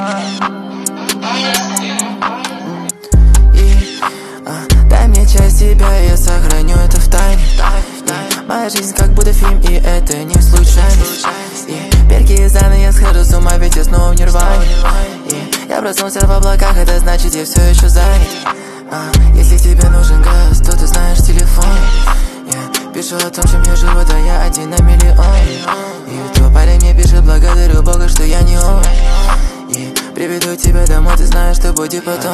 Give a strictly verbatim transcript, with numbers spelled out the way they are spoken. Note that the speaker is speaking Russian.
И а, дай мне часть тебя, и я сохраню это в тайне. И моя жизнь как будто фильм, и это не случайность. И перки из раны, я схожу с ума, ведь я снова в нирване. И я проснулся в облаках, это значит, я все еще занят. а, Если тебе нужен газ, то ты знаешь телефон. Я пишу о том, чем я живу, да я один на миллион. И твой парень мне пишет: благодарю Бога, что я не он. И приведу тебя домой, ты знаешь, что будет потом.